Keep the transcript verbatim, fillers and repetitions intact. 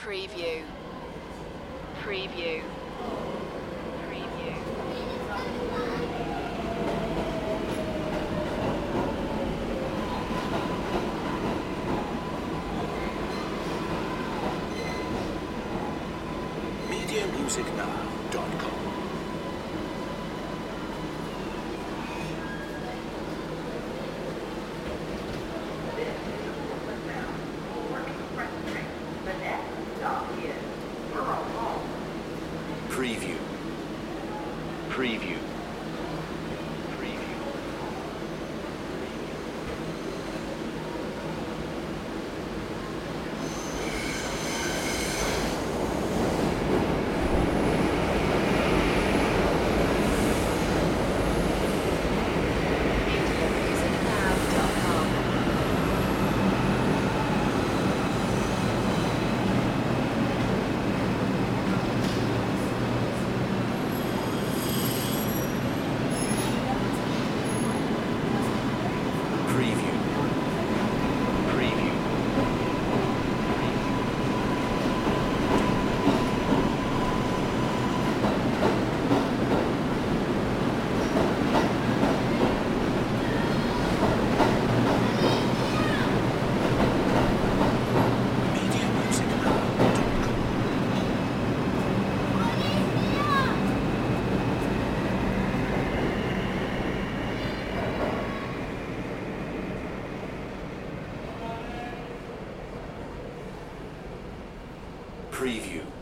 Preview. Preview. Preview. media music now dot com Preview. Preview. Preview. media music now dot com. Preview. Preview. media music now dot com Preview.